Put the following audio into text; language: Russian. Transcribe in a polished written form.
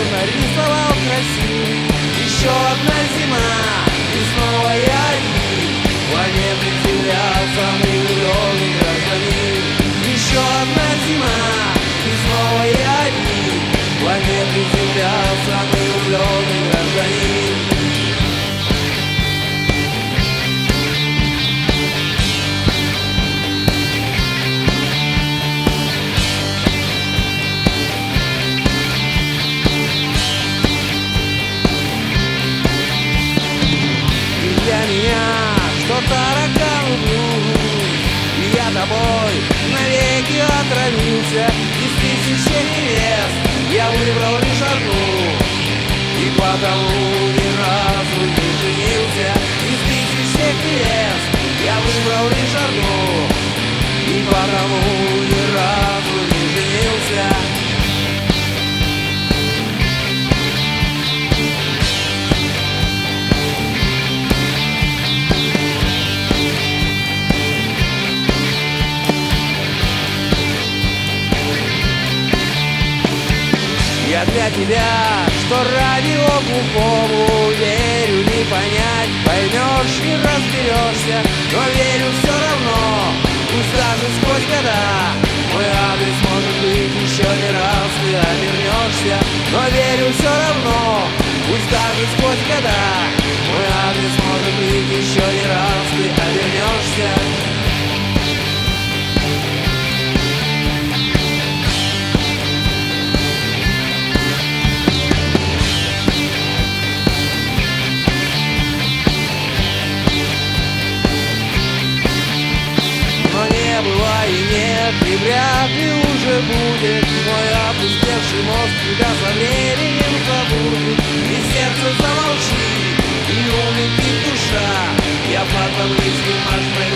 нарисовал красивый. Еще одна зима, и снова я один. Планеты Земля, самый влюбленный гражданин. Еще одна зима, и снова я один. Планеты Земля, самый влюбленный гражданин. Для меня, что таракан блюз, и я тобой навеки отравился. Из тысячи невест я выбрал лишь одну, и потому ни разу не женился. Из тысячи невест я выбрал лишь одну, и потому ни разу не женился. Я для тебя, что радио глухому верю, не понять, поймешь и разберешься, но верю все равно, пусть даже сквозь года мой адрес, может быть, еще не раз ты обернешься. Но верю все равно, пусть даже сквозь года мой адрес, может быть, еще не раз ты обернешься. Была и нет, и вряд ли уже будет. Мой опустевший мозг тебя со временем забудет. И сердце замолчит, и улетит душа. Я под таблицей марш